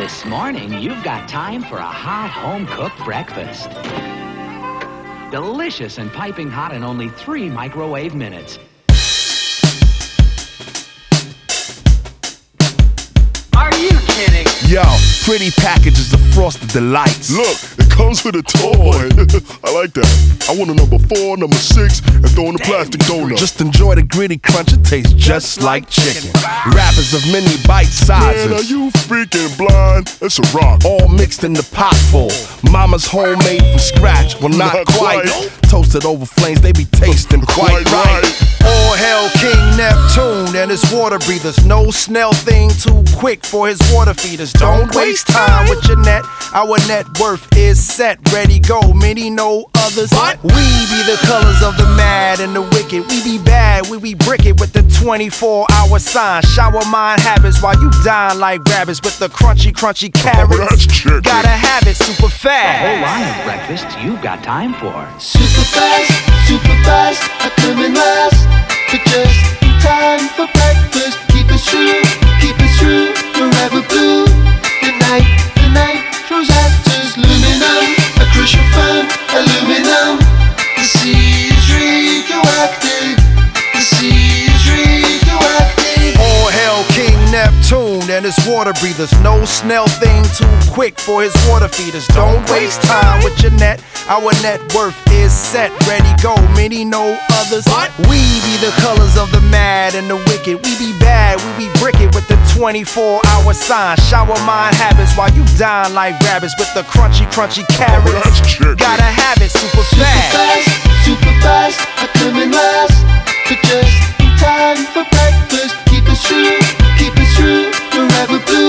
This morning, you've got time for a hot home-cooked breakfast. Delicious and piping hot in only 3 microwave minutes. Are you kidding? Yo, pretty packages of Frosted Delights. Look, it comes with a toy. I like that. I want a number 4, number 6, and throw in the plastic donut. Just enjoy the gritty crunch, it tastes just like chicken. Wrappers of many bite sizes. Man, are you freaking blind? It's a rock. All mixed in the pot full. Mama's homemade from scratch. Well, not quite. Toasted over flames, they be tasting quite right. All hail King Neptune and his water breathers. No snail thing too quick for his water feeders. Don't waste time with your net. Our net worth is set, ready, go. Many know others. We be the colors of the mad and the wicked. We be bad, we be brick it with the 24-hour sign. Shower mind habits while you dine like rabbits with the crunchy carrots. That's chicken. Gotta have it super fast. A whole line of breakfast you've got time for. Super fast, I come in last. But just in time for breakfast. Keep it true, forever blue. The night throws after's luminum. A crucial fun, aluminum. The sea is radioactive. The sea is radioactive. All hail King Neptune and his water breathers. No snail thing too quick for his water feeders. Don't waste time with your net. Our net worth is set, ready, go. Many know others. We be the colors of the mad and the wicked. We be bad, we be brick it with the 24-hour sign. Shower mind habits while you dine like rabbits with the crunchy carrots. That's chicken. Gotta have it super fast. Super fast, I come in last. But just in time for breakfast. Keep it true, forever blue.